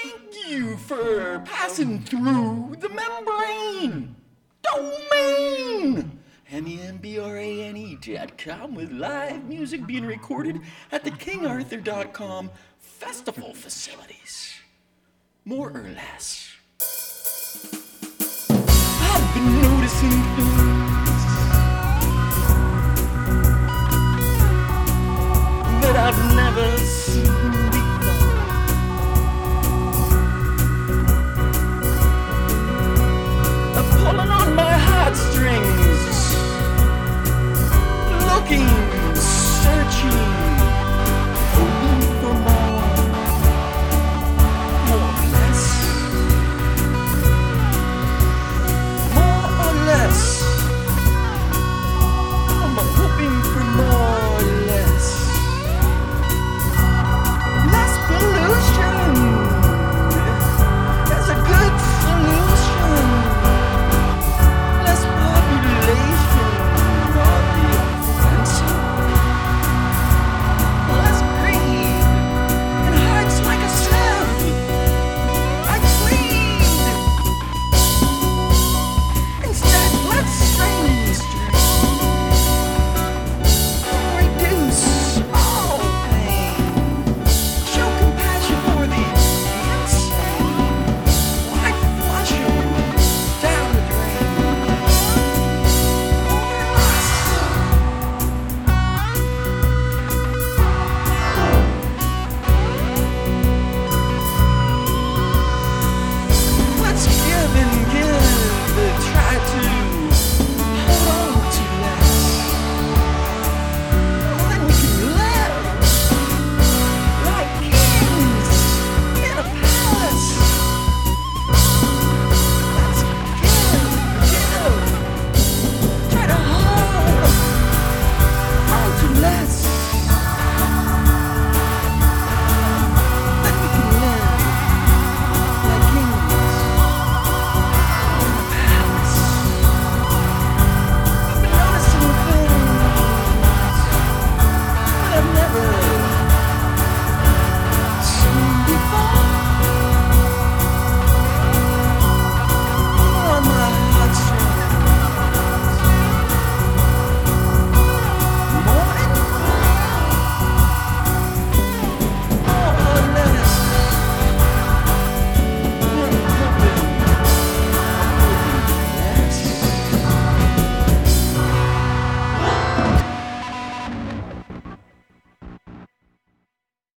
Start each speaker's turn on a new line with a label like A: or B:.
A: Thank you for passing through the membrane domain. membrane.com with live music being recorded at the kingarthur.com festival facilities. More or less. I've been noticing things that I've never seen